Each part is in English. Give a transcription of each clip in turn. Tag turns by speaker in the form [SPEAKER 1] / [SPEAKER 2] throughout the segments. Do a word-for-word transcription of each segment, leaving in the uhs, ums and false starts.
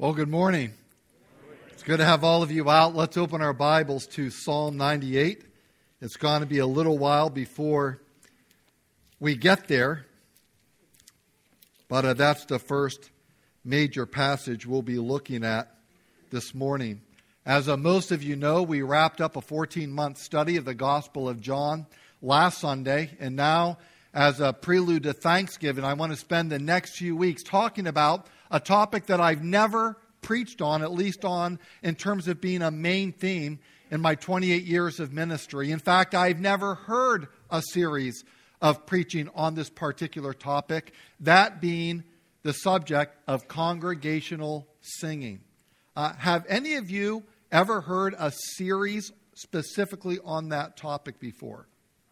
[SPEAKER 1] Well, good morning. It's good to have all of you out. Let's open our Bibles to Psalm ninety-eight. It's going to be a little while before we get there, but uh, that's the first major passage we'll be looking at this morning. As uh, most of you know, we wrapped up a fourteen-month study of the Gospel of John last Sunday, and now, as a prelude to Thanksgiving, I want to spend the next few weeks talking about a topic that I've never preached on, at least on in terms of being a main theme in my twenty-eight years of ministry. In fact, I've never heard a series of preaching on this particular topic, that being the subject of congregational singing. Uh, have any of you ever heard a series specifically on that topic before?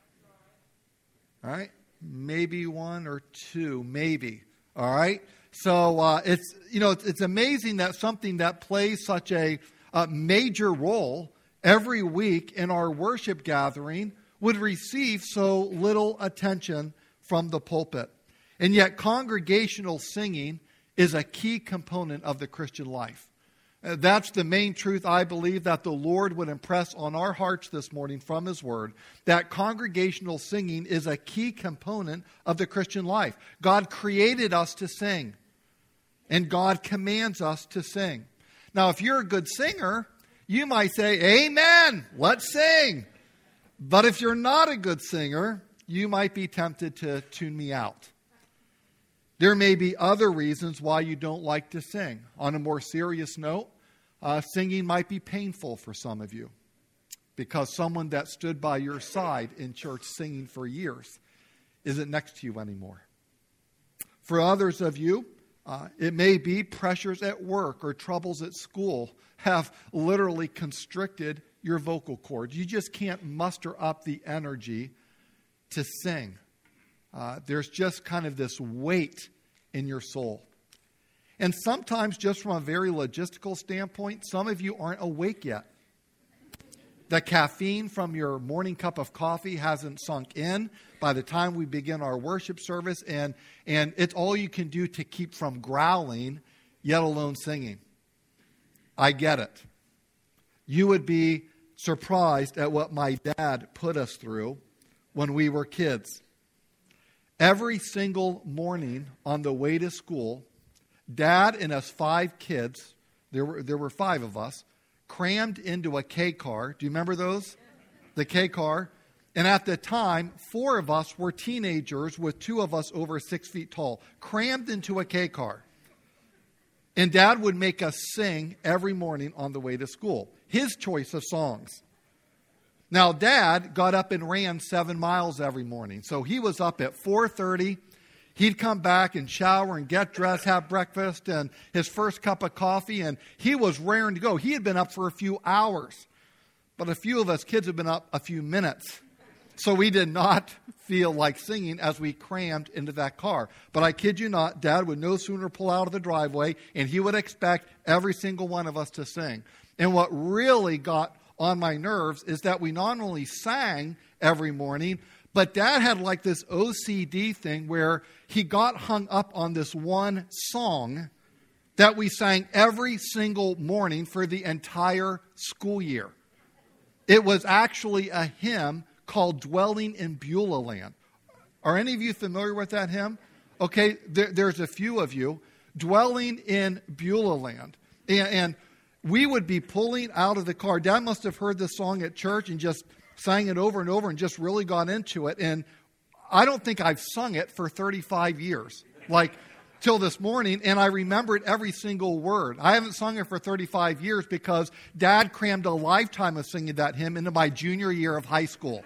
[SPEAKER 1] All right. Maybe one or two, maybe. All right. So uh, it's you know it's, it's amazing that something that plays such a, a major role every week in our worship gathering would receive so little attention from the pulpit. And yet congregational singing is a key component of the Christian life. Uh, that's the main truth I believe that the Lord would impress on our hearts this morning from His Word, that congregational singing is a key component of the Christian life. God created us to sing, and God commands us to sing. Now, if you're a good singer, you might say, "Amen, let's sing." But if you're not a good singer, you might be tempted to tune me out. There may be other reasons why you don't like to sing. On a more serious note, uh, singing might be painful for some of you because someone that stood by your side in church singing for years isn't next to you anymore. For others of you, uh, it may be pressures at work or troubles at school have literally constricted your vocal cords. You just can't muster up the energy to sing. Uh, there's just kind of this weight in your soul. And sometimes, just from a very logistical standpoint, some of you aren't awake yet. The caffeine from your morning cup of coffee hasn't sunk in by the time we begin our worship service, and, and it's all you can do to keep from growling, yet alone singing. I get it. You would be surprised at what my dad put us through when we were kids. Every single morning on the way to school, Dad and us five kids, there were there were five of us, crammed into a K car. Do you remember those? The K car. And at the time, four of us were teenagers with two of us over six feet tall, crammed into a K car. And Dad would make us sing every morning on the way to school, his choice of songs. Now, Dad got up and ran seven miles every morning. So he was up at four thirty. He'd come back and shower and get dressed, have breakfast, and his first cup of coffee, and he was raring to go. He had been up for a few hours, but a few of us kids had been up a few minutes. So we did not feel like singing as we crammed into that car. But I kid you not, Dad would no sooner pull out of the driveway, and he would expect every single one of us to sing. And what really got on my nerves is that we not only sang every morning, but Dad had like this O C D thing where he got hung up on this one song that we sang every single morning for the entire school year. It was actually a hymn called Dwelling in Beulah Land. Are any of you familiar with that hymn? Okay, there, there's a few of you. Dwelling in Beulah Land. And, and we would be pulling out of the car. Dad must have heard this song at church and just sang it over and over and just really got into it. And I don't think I've sung it for thirty-five years, like till this morning. And I remembered every single word. I haven't sung it for thirty-five years because Dad crammed a lifetime of singing that hymn into my junior year of high school.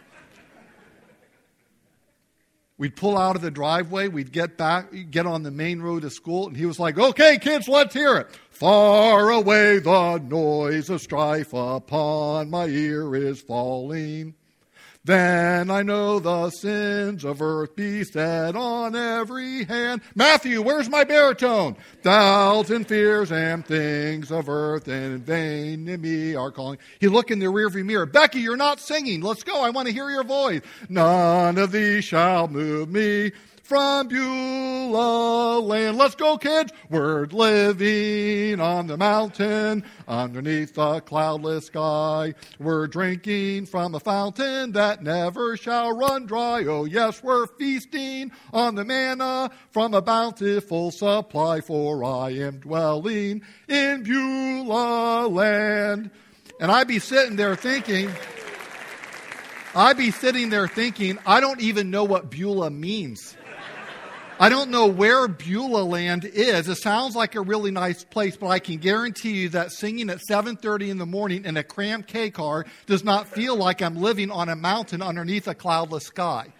[SPEAKER 1] We'd pull out of the driveway, we'd get back, get on the main road to school, and he was like, "Okay, kids, let's hear it. Far away the noise of strife upon my ear is falling. Then I know the sins of earth beset on every hand." Matthew, where's my baritone? "Doubts and fears and things of earth in vain to me are calling." He looked in the rearview mirror. "Becky, you're not singing. Let's go. I want to hear your voice." "None of these shall move me, from Beulah land. Let's go, kids. We're living on the mountain underneath the cloudless sky. We're drinking from a fountain that never shall run dry. Oh, yes, we're feasting on the manna from a bountiful supply, for I am dwelling in Beulah land. And I'd be sitting there thinking, I'd be sitting there thinking, I don't even know what Beulah means. I don't know where Beulah land is. It sounds like a really nice place, but I can guarantee you that singing at seven thirty in the morning in a crammed K car does not feel like I'm living on a mountain underneath a cloudless sky.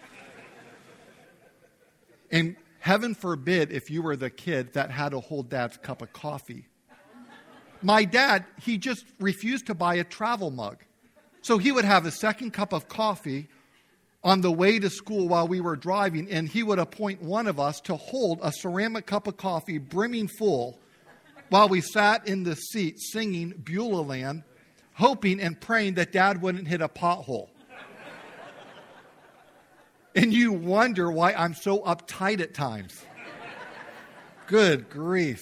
[SPEAKER 1] And heaven forbid if you were the kid that had to hold Dad's cup of coffee. My dad, he just refused to buy a travel mug. So he would have a second cup of coffee on the way to school while we were driving, and he would appoint one of us to hold a ceramic cup of coffee brimming full while we sat in the seat singing Beulah Land, hoping and praying that Dad wouldn't hit a pothole. And you wonder why I'm so uptight at times. Good grief.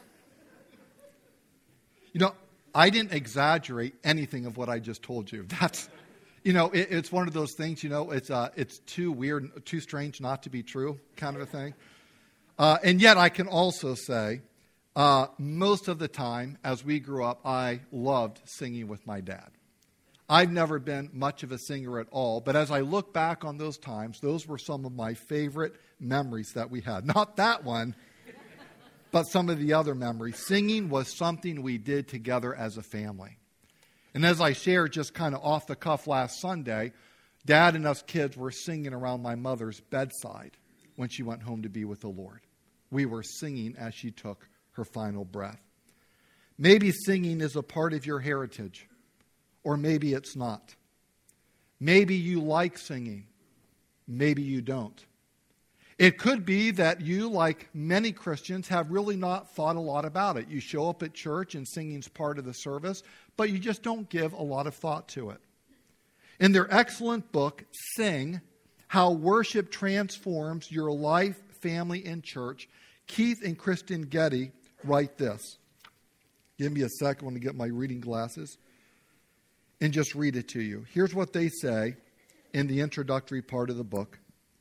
[SPEAKER 1] You know, I didn't exaggerate anything of what I just told you. That's, you know, it, it's one of those things, you know, it's uh, it's too weird, too strange not to be true kind of a thing. Uh, and yet I can also say, uh, most of the time as we grew up, I loved singing with my dad. I've never been much of a singer at all, but as I look back on those times, those were some of my favorite memories that we had. Not that one, but some of the other memories. Singing was something we did together as a family. And as I shared just kind of off the cuff last Sunday, Dad and us kids were singing around my mother's bedside when she went home to be with the Lord. We were singing as she took her final breath. Maybe singing is a part of your heritage. Or maybe it's not. Maybe you like singing. Maybe you don't. It could be that you, like many Christians, have really not thought a lot about it. You show up at church and singing's part of the service, but you just don't give a lot of thought to it. In their excellent book, Sing, How Worship Transforms Your Life, Family, and Church, Keith and Kristen Getty write this. Give me a second to get my reading glasses and just read it to you. Here's what they say in the introductory part of the book.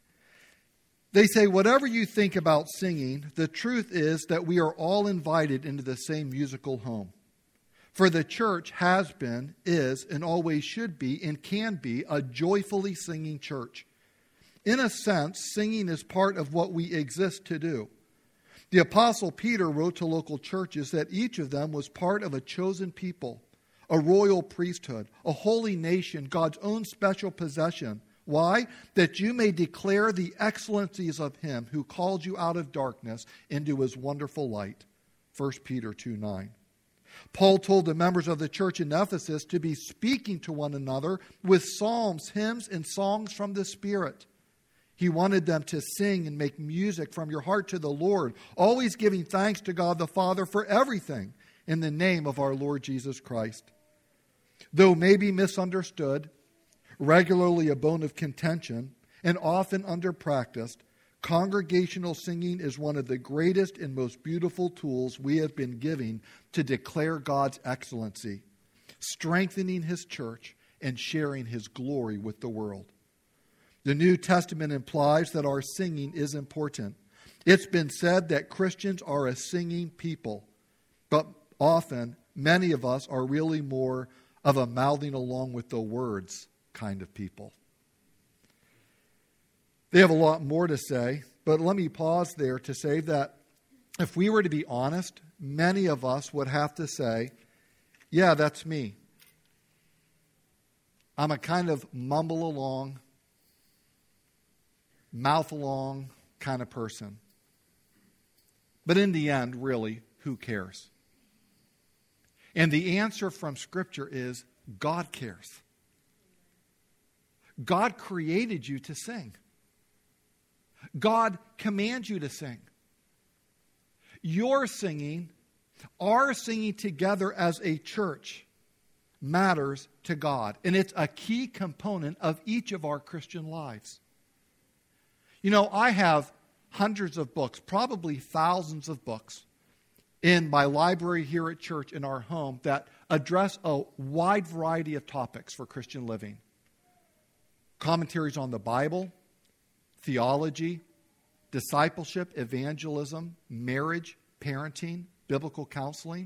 [SPEAKER 1] They say, whatever you think about singing, the truth is that we are all invited into the same musical home. For the church has been, is, and always should be, and can be a joyfully singing church. In a sense, singing is part of what we exist to do. The Apostle Peter wrote to local churches that each of them was part of a chosen people, a royal priesthood, a holy nation, God's own special possession. Why? That you may declare the excellencies of him who called you out of darkness into his wonderful light. First Peter two nine. Paul told the members of the church in Ephesus to be speaking to one another with psalms, hymns, and songs from the Spirit. He wanted them to sing and make music from your heart to the Lord, always giving thanks to God the Father for everything in the name of our Lord Jesus Christ. Though maybe misunderstood, regularly a bone of contention, and often under-practiced, congregational singing is one of the greatest and most beautiful tools we have been given to declare God's excellency, strengthening his church, and sharing his glory with the world. The New Testament implies that our singing is important. It's been said that Christians are a singing people, but often many of us are really more of a mouthing along with the words kind of people. They have a lot more to say, but let me pause there to say that if we were to be honest, many of us would have to say, yeah, that's me. I'm a kind of mumble along, mouth along kind of person. But in the end, really, who cares? And the answer from Scripture is God cares. God created you to sing. God commands you to sing. Your singing, our singing together as a church, matters to God. And it's a key component of each of our Christian lives. You know, I have hundreds of books, probably thousands of books, in my library here at church in our home that address a wide variety of topics for Christian living. Commentaries on the Bible, theology, discipleship, evangelism, marriage, parenting, biblical counseling.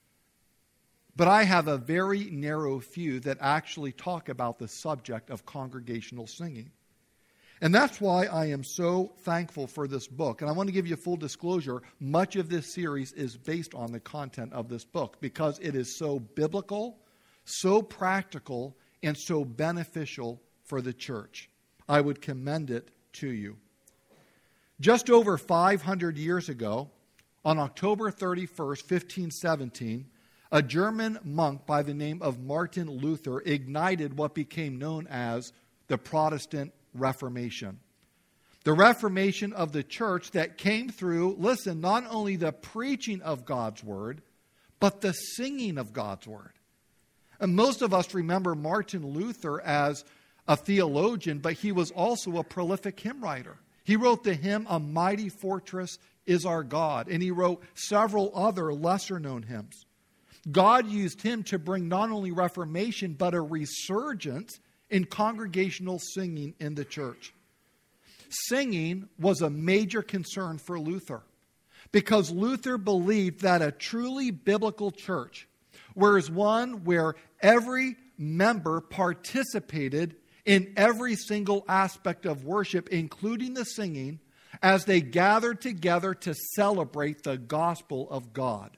[SPEAKER 1] But I have a very narrow few that actually talk about the subject of congregational singing. And that's why I am so thankful for this book. And I want to give you full disclosure, much of this series is based on the content of this book because it is so biblical, so practical, and so beneficial for the church. I would commend it to you. Just over five hundred years ago, on October thirty-first, fifteen seventeen, a German monk by the name of Martin Luther ignited what became known as the Protestant Reformation. The Reformation of the church that came through, listen, not only the preaching of God's word, but the singing of God's word. And most of us remember Martin Luther as a theologian, but he was also a prolific hymn writer. He wrote the hymn, "A Mighty Fortress is Our God," and he wrote several other lesser-known hymns. God used him to bring not only reformation, but a resurgence in congregational singing in the church. Singing was a major concern for Luther because Luther believed that a truly biblical church was one where every member participated in every single aspect of worship, including the singing, as they gathered together to celebrate the gospel of God.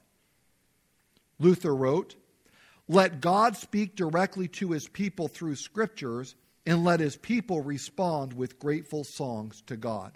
[SPEAKER 1] Luther wrote, "Let God speak directly to his people through scriptures, and let his people respond with grateful songs to God."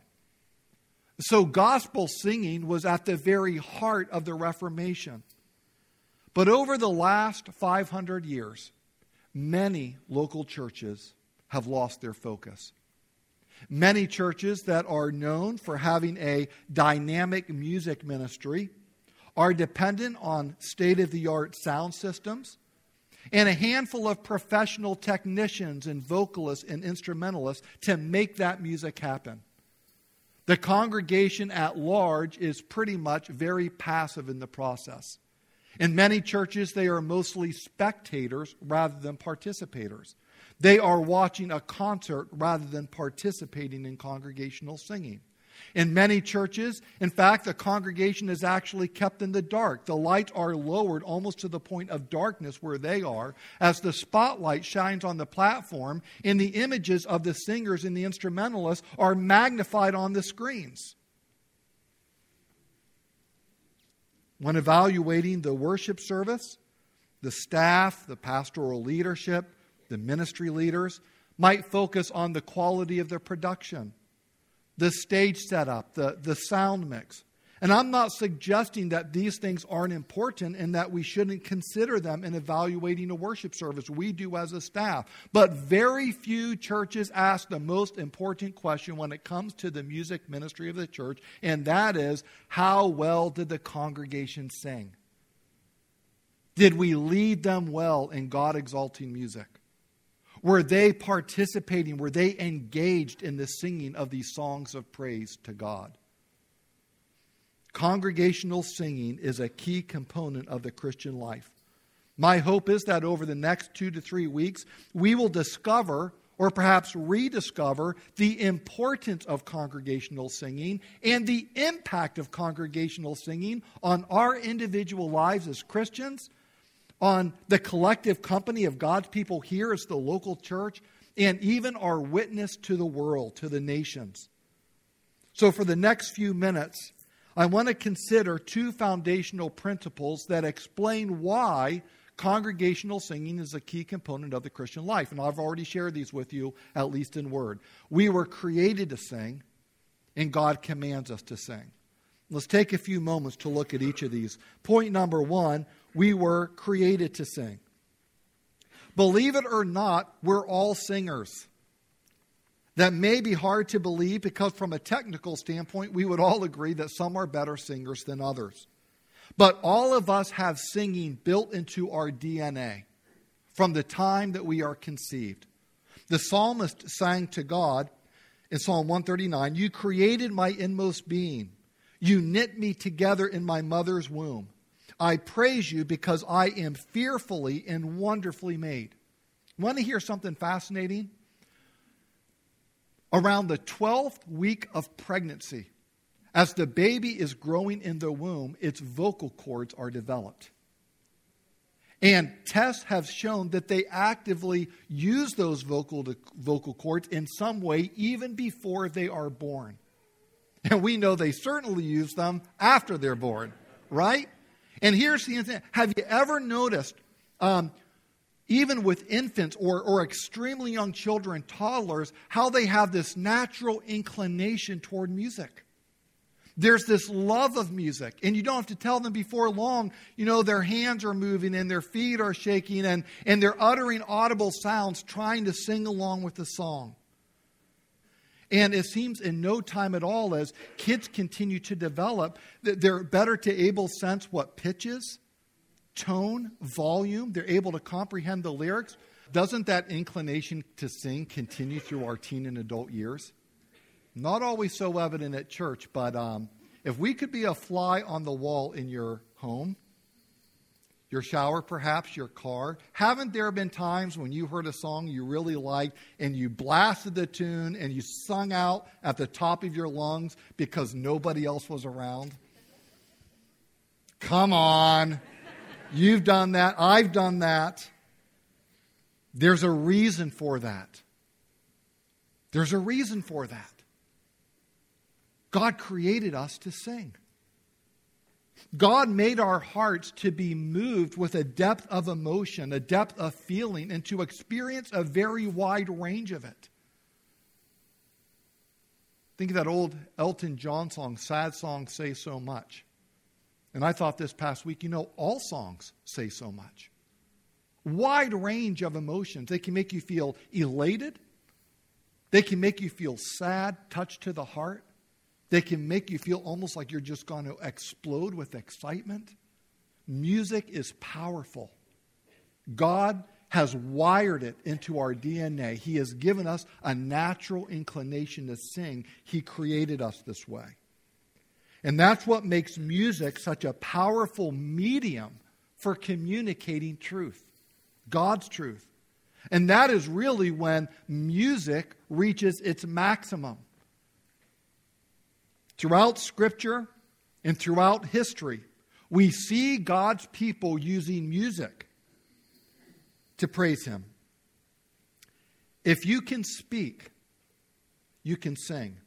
[SPEAKER 1] So gospel singing was at the very heart of the Reformation. But over the last five hundred years, many local churches have lost their focus. Many churches that are known for having a dynamic music ministry are dependent on state-of-the-art sound systems and a handful of professional technicians and vocalists and instrumentalists to make that music happen. The congregation at large is pretty much very passive in the process. In many churches, they are mostly spectators rather than participators. They are watching a concert rather than participating in congregational singing. In many churches, in fact, the congregation is actually kept in the dark. The lights are lowered almost to the point of darkness where they are, as the spotlight shines on the platform and the images of the singers and the instrumentalists are magnified on the screens. When evaluating the worship service, the staff, the pastoral leadership, the ministry leaders might focus on the quality of the production, the stage setup, the, the sound mix. And I'm not suggesting that these things aren't important and that we shouldn't consider them in evaluating a worship service. We do as a staff. But very few churches ask the most important question when it comes to the music ministry of the church, and that is, how well did the congregation sing? Did we lead them well in God-exalting music? Were they participating? Were they engaged in the singing of these songs of praise to God? Congregational singing is a key component of the Christian life. My hope is that over the next two to three weeks, we will discover or perhaps rediscover the importance of congregational singing and the impact of congregational singing on our individual lives as Christians, on the collective company of God's people here as the local church, and even our witness to the world, to the nations. So for the next few minutes, I want to consider two foundational principles that explain why congregational singing is a key component of the Christian life. And I've already shared these with you, at least in word. We were created to sing, and God commands us to sing. Let's take a few moments to look at each of these. Point number one, we were created to sing. Believe it or not, we're all singers. That may be hard to believe because from a technical standpoint, we would all agree that some are better singers than others. But all of us have singing built into our D N A from the time that we are conceived. The psalmist sang to God in Psalm one thirty-nine, you created my inmost being. You knit me together in my mother's womb. I praise you because I am fearfully and wonderfully made. Want to hear something fascinating? Around the twelfth week of pregnancy, as the baby is growing in the womb, its vocal cords are developed. And tests have shown that they actively use those vocal, vocal cords in some way even before they are born. And we know they certainly use them after they're born, right? And here's the thing. Have you ever noticed, um, even with infants or, or extremely young children, toddlers, how they have this natural inclination toward music? There's this love of music, and you don't have to tell them before long, you know, their hands are moving and their feet are shaking and, and they're uttering audible sounds trying to sing along with the song. And it seems in no time at all, as kids continue to develop, that they're better to able sense what pitches, tone, volume. They're able to comprehend the lyrics. Doesn't that inclination to sing continue through our teen and adult years? Not always so evident at church, but um, if we could be a fly on the wall in your home, your shower perhaps, your car, haven't there been times when you heard a song you really liked and you blasted the tune and you sung out at the top of your lungs because nobody else was around? Come on. You've done that. I've done that. There's a reason for that. There's a reason for that. God created us to sing. God made our hearts to be moved with a depth of emotion, a depth of feeling, and to experience a very wide range of it. Think of that old Elton John song, Sad Songs Say So Much. And I thought this past week, you know, all songs say so much. Wide range of emotions. They can make you feel elated. They can make you feel sad, touched to the heart. They can make you feel almost like you're just going to explode with excitement. Music is powerful. God has wired it into our D N A. He has given us a natural inclination to sing. He created us this way. And that's what makes music such a powerful medium for communicating truth, God's truth. And that is really when music reaches its maximum. Throughout Scripture and throughout history, we see God's people using music to praise Him. If you can speak, you can sing.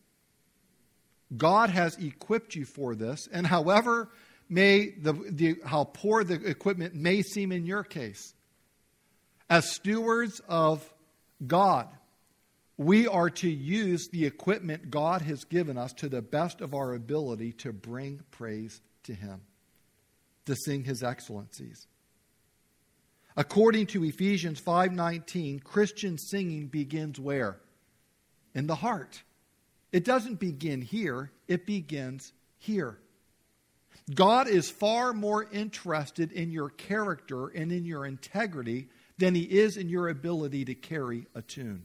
[SPEAKER 1] God has equipped you for this, and however may the, the how poor the equipment may seem in your case, as stewards of God, we are to use the equipment God has given us to the best of our ability to bring praise to Him, to sing His excellencies. According to Ephesians five nineteen, Christian singing begins where? In the heart. It doesn't begin here, it begins here. God is far more interested in your character and in your integrity than He is in your ability to carry a tune.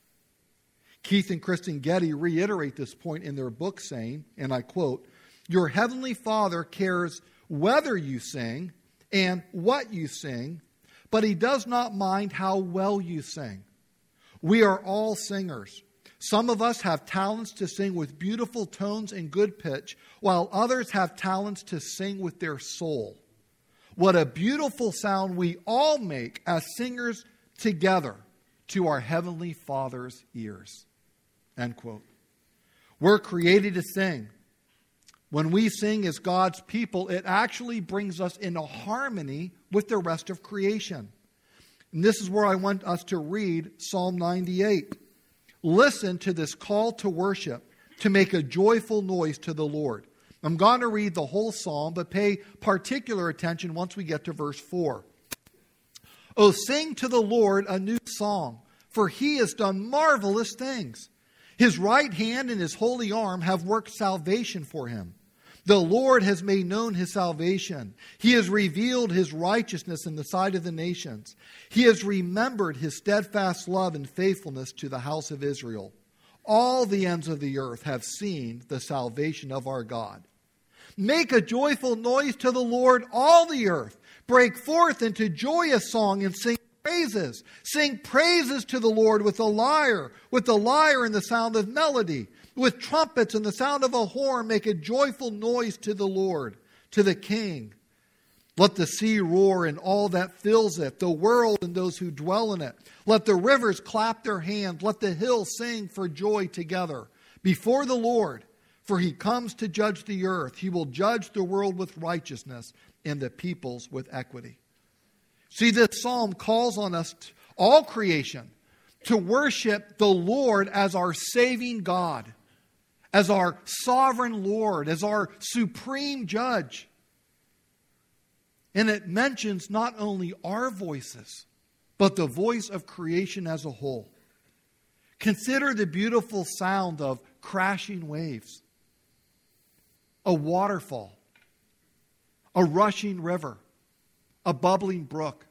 [SPEAKER 1] Keith and Kristen Getty reiterate this point in their book saying, and I quote, "Your heavenly Father cares whether you sing and what you sing, but He does not mind how well you sing. We are all singers. Some of us have talents to sing with beautiful tones and good pitch, while others have talents to sing with their soul. What a beautiful sound we all make as singers together to our Heavenly Father's ears." End quote. We're created to sing. When we sing as God's people, it actually brings us into harmony with the rest of creation. And this is where I want us to read Psalm ninety-eight. Listen to this call to worship, to make a joyful noise to the Lord. I'm going to read the whole psalm, but pay particular attention once we get to verse four. "Oh, sing to the Lord a new song, for He has done marvelous things. His right hand and His holy arm have worked salvation for Him. The Lord has made known His salvation. He has revealed His righteousness in the sight of the nations. He has remembered His steadfast love and faithfulness to the house of Israel. all the ends of the earth have seen the salvation of our God. Make a joyful noise to the Lord, all the earth. Break forth into joyous song and sing praises. Sing praises to the Lord with a lyre, with the lyre and the sound of melody. With trumpets and the sound of a horn, make a joyful noise to the Lord, to the King. Let the sea roar and all that fills it, the world and those who dwell in it. Let the rivers clap their hands. Let the hills sing for joy together before the Lord. For he comes to judge the earth. He will judge the world with righteousness and the peoples with equity. See, this psalm calls on us, all creation, to worship the Lord as our saving God, as our sovereign Lord, as our supreme judge. And it mentions not only our voices, but the voice of creation as a whole. Consider the beautiful sound of crashing waves, a waterfall, a rushing river, a bubbling brook,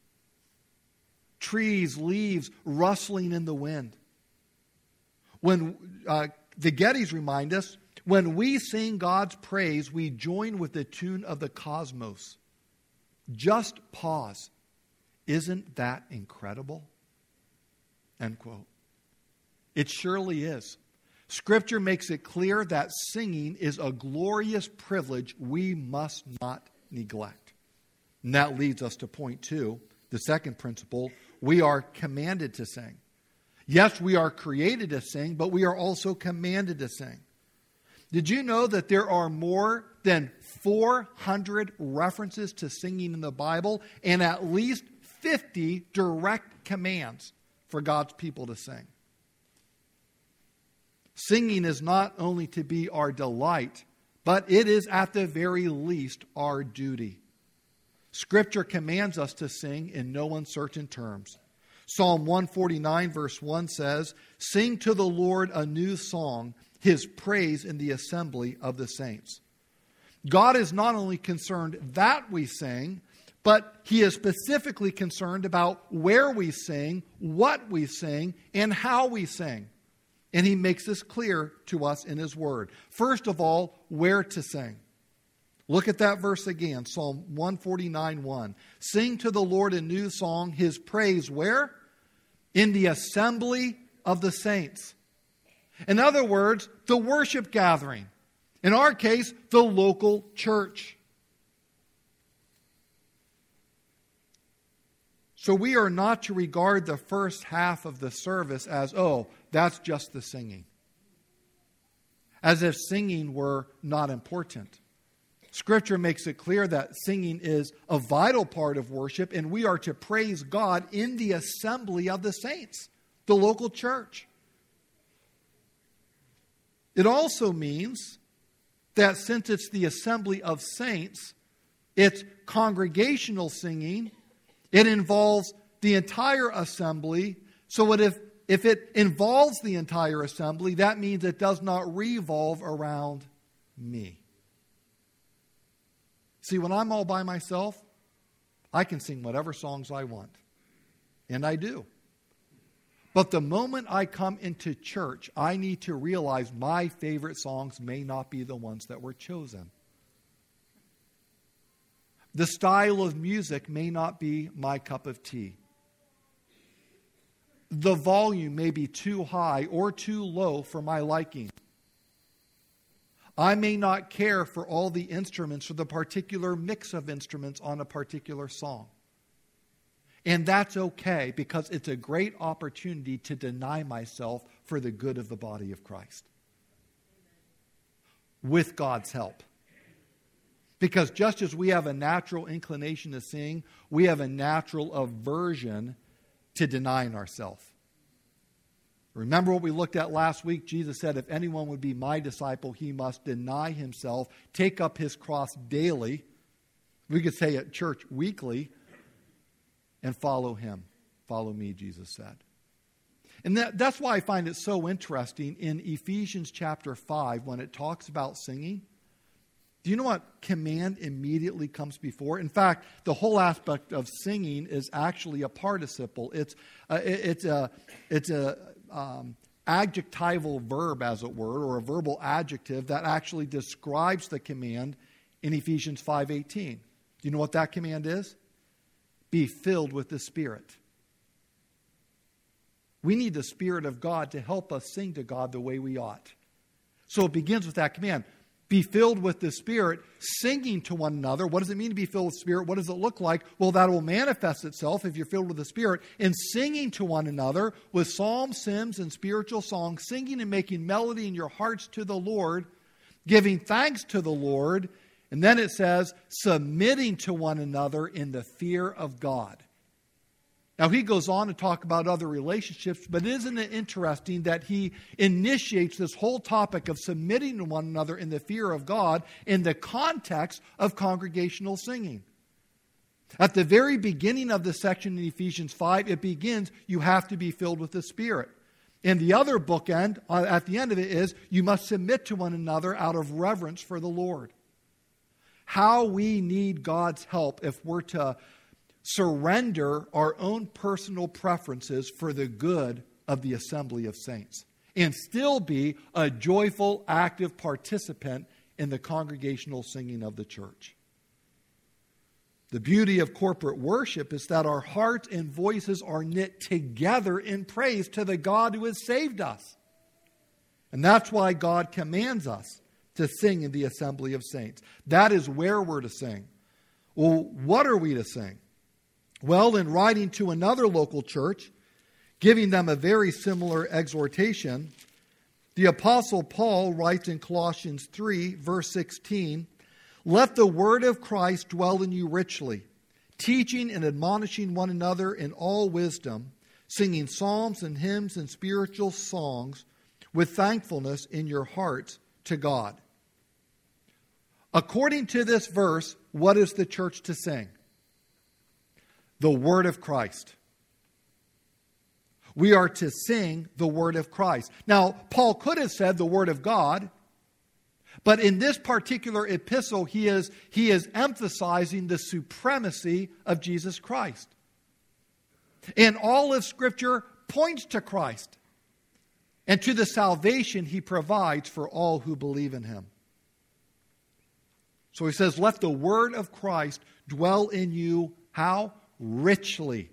[SPEAKER 1] trees, leaves rustling in the wind. When uh, the Gettys remind us, when we sing God's praise, we join with the tune of the cosmos. Just pause. Isn't that incredible? End quote. It surely is. Scripture makes it clear that singing is a glorious privilege we must not neglect. And that leads us to point two, the second principle. We are commanded to sing. Yes, we are created to sing, but we are also commanded to sing. Did you know that there are more than four hundred references to singing in the Bible and at least fifty direct commands for God's people to sing? Singing is not only to be our delight, but it is at the very least our duty. Scripture commands us to sing in no uncertain terms. Psalm one forty-nine verse one says, "Sing to the Lord a new song, his praise in the assembly of the saints." God is not only concerned that we sing, but he is specifically concerned about where we sing, what we sing, and how we sing. And he makes this clear to us in his word. First of all, where to sing. Look at that verse again, Psalm one forty-nine one. Sing to the Lord a new song, his praise where? In the assembly of the saints. In other words, the worship gathering. In our case, the local church. So we are not to regard the first half of the service as, oh, that's just the singing. As if singing were not important. Scripture makes it clear that singing is a vital part of worship, and we are to praise God in the assembly of the saints, the local church. It also means that since it's the assembly of saints, it's congregational singing. It involves the entire assembly. So what if, if it involves the entire assembly, that means it does not revolve around me. See, when I'm all by myself, I can sing whatever songs I want. And I do. But the moment I come into church, I need to realize my favorite songs may not be the ones that were chosen. The style of music may not be my cup of tea. The volume may be too high or too low for my liking. I may not care for all the instruments or the particular mix of instruments on a particular song. And that's okay, because it's a great opportunity to deny myself for the good of the body of Christ. With God's help. Because just as we have a natural inclination to sing, we have a natural aversion to denying ourselves. Remember what we looked at last week? Jesus said, if anyone would be my disciple, he must deny himself, take up his cross daily. We could say at church weekly, and follow him. Follow me, Jesus said. And that, that's why I find it so interesting in Ephesians chapter five when it talks about singing. Do you know what command immediately comes before? In fact, the whole aspect of singing is actually a participle. It's a, it's a, it's a um, adjectival verb, as it were, or a verbal adjective that actually describes the command in Ephesians five eighteen. Do you know what that command is? Be filled with the Spirit. We need the Spirit of God to help us sing to God the way we ought. So it begins with that command. Be filled with the Spirit, singing to one another. What does it mean to be filled with the Spirit? What does it look like? Well, that will manifest itself, if you're filled with the Spirit, in singing to one another with psalms, hymns, and spiritual songs, singing and making melody in your hearts to the Lord, giving thanks to the Lord. And then it says, submitting to one another in the fear of God. Now, he goes on to talk about other relationships, but isn't it interesting that he initiates this whole topic of submitting to one another in the fear of God in the context of congregational singing? At the very beginning of the section in Ephesians five, it begins, you have to be filled with the Spirit. And the other bookend, uh, at the end of it, is you must submit to one another out of reverence for the Lord. How we need God's help if we're to surrender our own personal preferences for the good of the assembly of saints and still be a joyful, active participant in the congregational singing of the church. The beauty of corporate worship is that our hearts and voices are knit together in praise to the God who has saved us. And that's why God commands us to sing in the assembly of saints. That is where we're to sing. Well, what are we to sing? Well, in writing to another local church, giving them a very similar exhortation, the Apostle Paul writes in Colossians three, verse sixteen, let the word of Christ dwell in you richly, teaching and admonishing one another in all wisdom, singing psalms and hymns and spiritual songs with thankfulness in your hearts to God. According to this verse, what is the church to sing? The word of Christ. We are to sing the word of Christ. Now, Paul could have said the word of God, but in this particular epistle, he is, he is emphasizing the supremacy of Jesus Christ. And all of Scripture points to Christ and to the salvation he provides for all who believe in him. So he says, let the word of Christ dwell in you, how? Richly.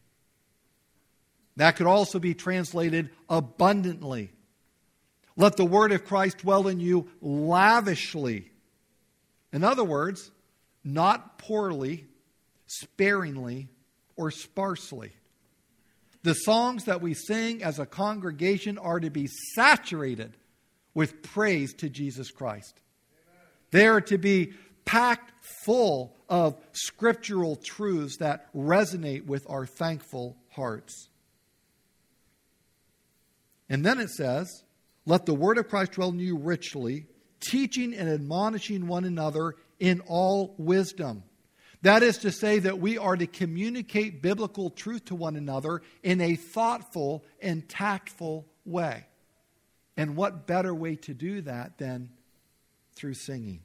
[SPEAKER 1] That could also be translated abundantly. Let the word of Christ dwell in you lavishly. In other words, not poorly, sparingly, or sparsely. The songs that we sing as a congregation are to be saturated with praise to Jesus Christ. They are to be packed full of scriptural truths that resonate with our thankful hearts. And then it says, let the word of Christ dwell in you richly, teaching and admonishing one another in all wisdom. That is to say that we are to communicate biblical truth to one another in a thoughtful and tactful way. And what better way to do that than through singing?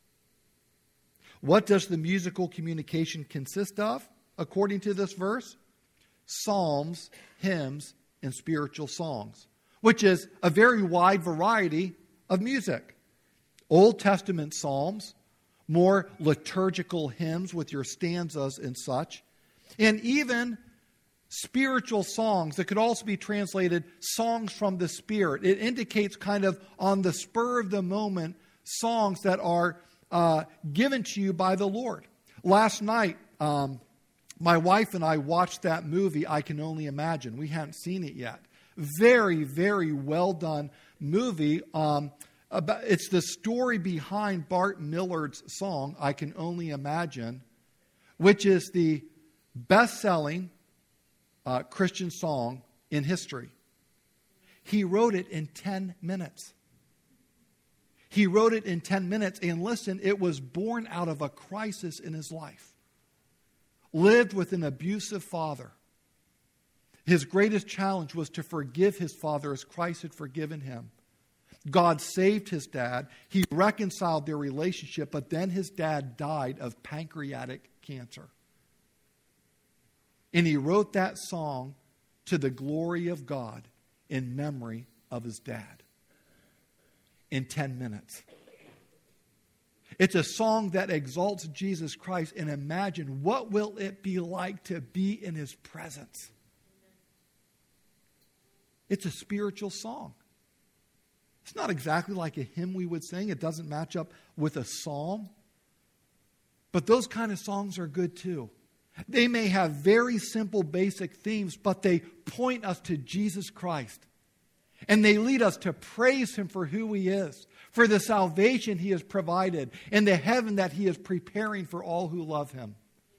[SPEAKER 1] What does the musical communication consist of, according to this verse? Psalms, hymns, and spiritual songs, which is a very wide variety of music. Old Testament psalms, more liturgical hymns with your stanzas and such, and even spiritual songs that could also be translated songs from the Spirit. It indicates kind of on the spur of the moment songs that are uh, given to you by the Lord. Last night, um, my wife and I watched that movie, I Can Only Imagine. We hadn't seen it yet. Very, very well done movie. Um, about, it's the story behind Bart Millard's song, I Can Only Imagine, which is the best-selling uh, Christian song in history. He wrote it in ten minutes. He wrote it in ten minutes, and listen, it was born out of a crisis in his life. Lived with an abusive father. His greatest challenge was to forgive his father as Christ had forgiven him. God saved his dad. He reconciled their relationship, but then his dad died of pancreatic cancer. And he wrote that song to the glory of God in memory of his dad in ten minutes. It's a song that exalts Jesus Christ, and imagine what will it be like to be in his presence. It's a spiritual song. It's not exactly like a hymn we would sing. It doesn't match up with a psalm. But those kind of songs are good too. They may have very simple, basic themes, but they point us to Jesus Christ. And they lead us to praise him for who he is, for the salvation he has provided, and the heaven that he is preparing for all who love him.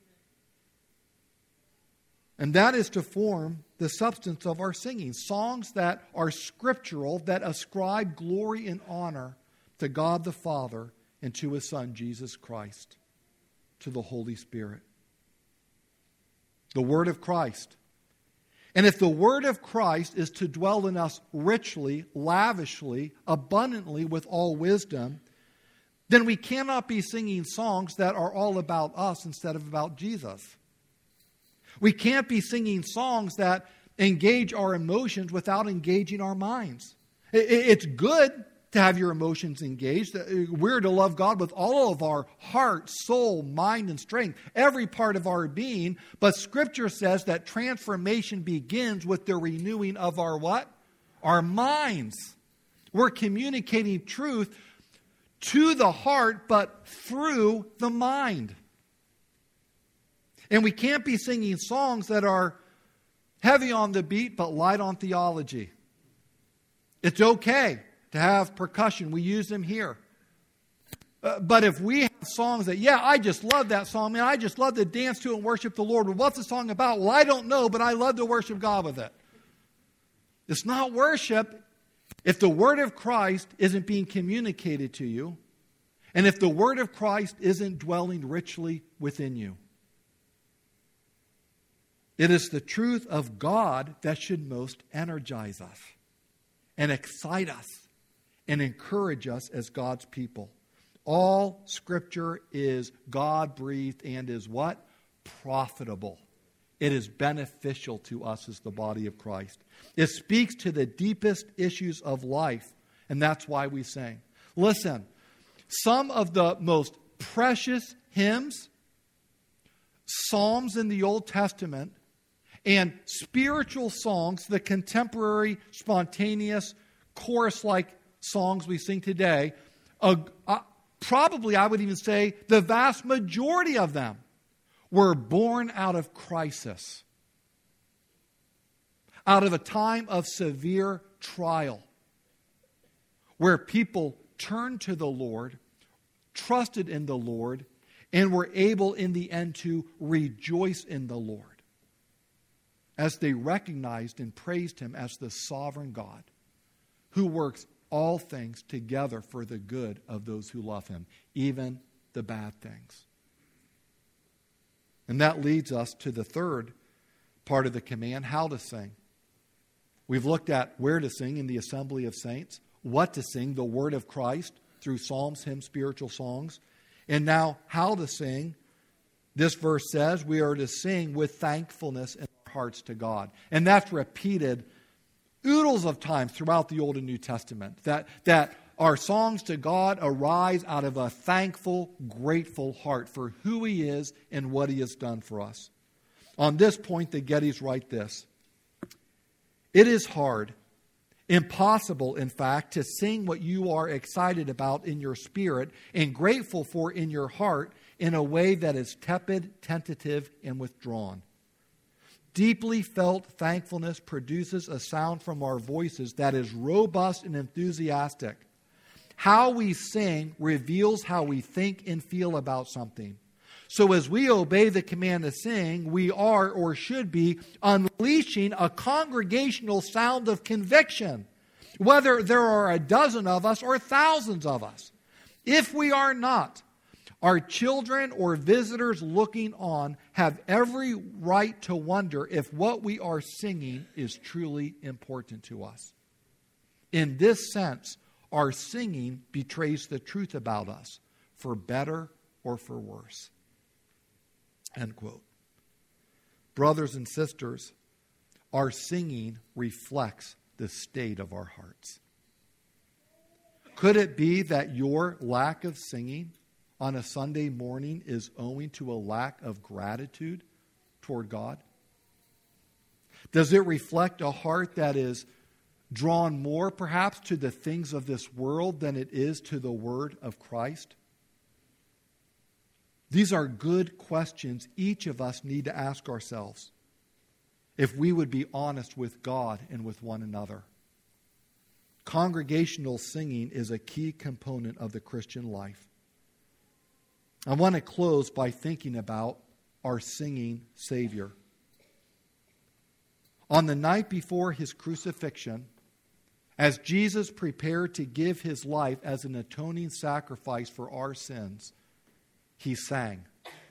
[SPEAKER 1] And that is to form the substance of our singing. Songs that are scriptural, that ascribe glory and honor to God the Father and to his Son, Jesus Christ, to the Holy Spirit. The Word of Christ. And if the Word of Christ is to dwell in us richly, lavishly, abundantly with all wisdom, then we cannot be singing songs that are all about us instead of about Jesus. We can't be singing songs that engage our emotions without engaging our minds. It's good to have your emotions engaged. We're to love God with all of our heart, soul, mind, and strength, every part of our being. But Scripture says that transformation begins with the renewing of our what? Our minds. We're communicating truth to the heart, but through the mind. And we can't be singing songs that are heavy on the beat, but light on theology. It's okay to have percussion. We use them here. Uh, but if we have songs that, yeah, I just love that song, man, I just love to dance to and worship the Lord. Well, what's the song about? Well, I don't know, but I love to worship God with it. It's not worship if the Word of Christ isn't being communicated to you, and if the Word of Christ isn't dwelling richly within you. It is the truth of God that should most energize us and excite us and encourage us as God's people. All Scripture is God-breathed and is what? Profitable. It is beneficial to us as the body of Christ. It speaks to the deepest issues of life, and that's why we sing. Listen, some of the most precious hymns, psalms in the Old Testament, and spiritual songs, the contemporary, spontaneous, chorus-like songs we sing today, uh, uh, probably I would even say the vast majority of them were born out of crisis, out of a time of severe trial, where people turned to the Lord, trusted in the Lord, and were able in the end to rejoice in the Lord, as they recognized and praised him as the sovereign God who works all things together for the good of those who love him, even the bad things. And that leads us to the third part of the command, how to sing. We've looked at where to sing in the assembly of saints, what to sing, the word of Christ through psalms, hymns, spiritual songs, and now how to sing. This verse says we are to sing with thankfulness in our hearts to God. And that's repeated oodles of times throughout the Old and New Testament. That, that our songs to God arise out of a thankful, grateful heart for who he is and what he has done for us. On this point, the Gettys write this: it is hard, impossible, in fact, to sing what you are excited about in your spirit and grateful for in your heart in a way that is tepid, tentative, and withdrawn. Deeply felt thankfulness produces a sound from our voices that is robust and enthusiastic. How we sing reveals how we think and feel about something. So as we obey the command to sing, we are or should be unleashing a congregational sound of conviction, whether there are a dozen of us or thousands of us. If we are not, our children or visitors looking on have every right to wonder if what we are singing is truly important to us. In this sense, our singing betrays the truth about us, for better or for worse. End quote. Brothers and sisters, our singing reflects the state of our hearts. Could it be that your lack of singing on a Sunday morning is owing to a lack of gratitude toward God? Does it reflect a heart that is drawn more perhaps to the things of this world than it is to the word of Christ? These are good questions each of us need to ask ourselves if we would be honest with God and with one another. Congregational singing is a key component of the Christian life. I want to close by thinking about our singing Savior. On the night before his crucifixion, as Jesus prepared to give his life as an atoning sacrifice for our sins, he sang.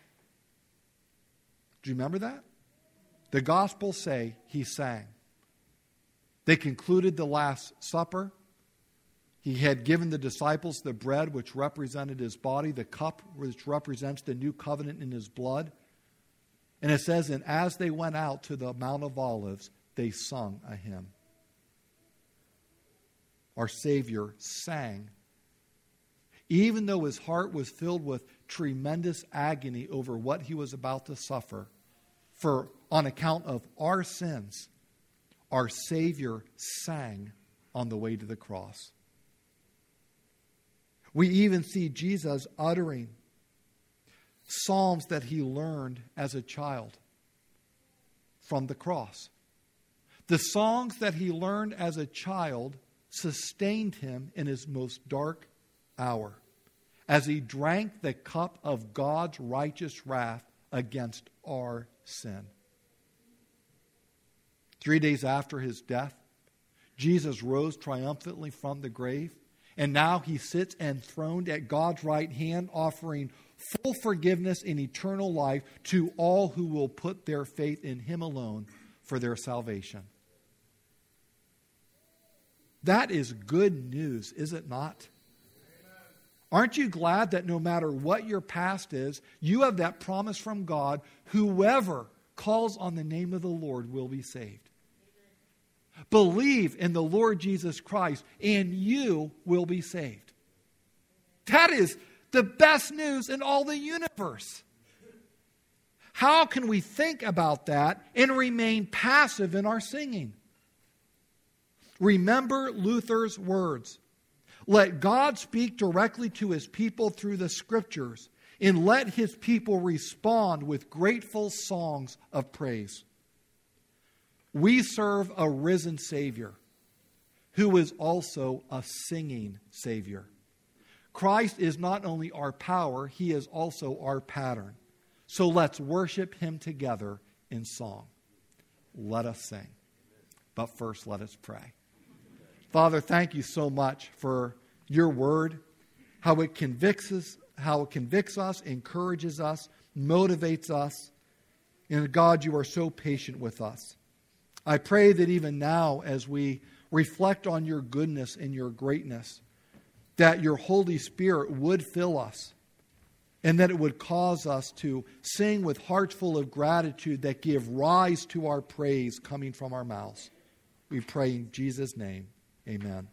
[SPEAKER 1] Do you remember that? The Gospels say he sang. They concluded the Last Supper. He had given the disciples the bread which represented his body, the cup which represents the new covenant in his blood. And it says, and as they went out to the Mount of Olives, they sung a hymn. Our Savior sang. Even though his heart was filled with tremendous agony over what he was about to suffer, for on account of our sins, our Savior sang on the way to the cross. We even see Jesus uttering psalms that he learned as a child from the cross. The songs that he learned as a child sustained him in his most dark hour as he drank the cup of God's righteous wrath against our sin. Three days after his death, Jesus rose triumphantly from the grave, and now he sits enthroned at God's right hand, offering full forgiveness and eternal life to all who will put their faith in him alone for their salvation. That is good news, is it not? Aren't you glad that no matter what your past is, you have that promise from God, whoever calls on the name of the Lord will be saved? Believe in the Lord Jesus Christ and you will be saved. That is the best news in all the universe. How can we think about that and remain passive in our singing? Remember Luther's words. Let God speak directly to his people through the scriptures, and let his people respond with grateful songs of praise. We serve a risen Savior who is also a singing Savior. Christ is not only our power, he is also our pattern. So let's worship him together in song. Let us sing. But first, let us pray. Father, thank you so much for your word, how it convicts us, how it convicts us, encourages us, motivates us. And God, you are so patient with us. I pray that even now, as we reflect on your goodness and your greatness, that your Holy Spirit would fill us, and that it would cause us to sing with hearts full of gratitude that give rise to our praise coming from our mouths. We pray in Jesus' name. Amen.